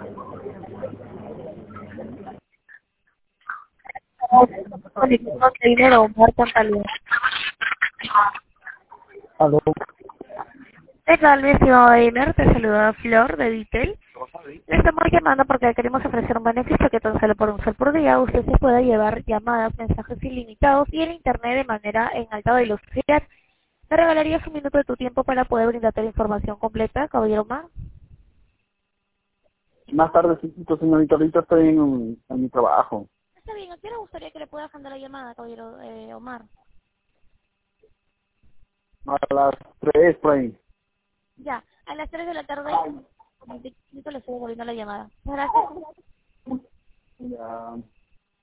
Dinero, Omar Tantalía. Aló. ¿Qué tal, mi estimado Gamer? Te saluda Flor de Ditel. Le estamos llamando porque queremos ofrecer un beneficio que tan solo por un sol por día usted se pueda llevar llamadas, mensajes ilimitados y el internet de manera en alta velocidad. ¿Me regalarías un minuto de tu tiempo para poder brindarte la información completa, caballero Omar? Más tarde, sí, señorita, ahorita estoy en mi trabajo. Está bien, ¿a qué hora gustaría que le pueda agendar la llamada, caballero Omar? A las 3 por ahí. Ya, a las 3 de la tarde, con 20 minutos le estoy devolviendo la llamada. Gracias. Ya.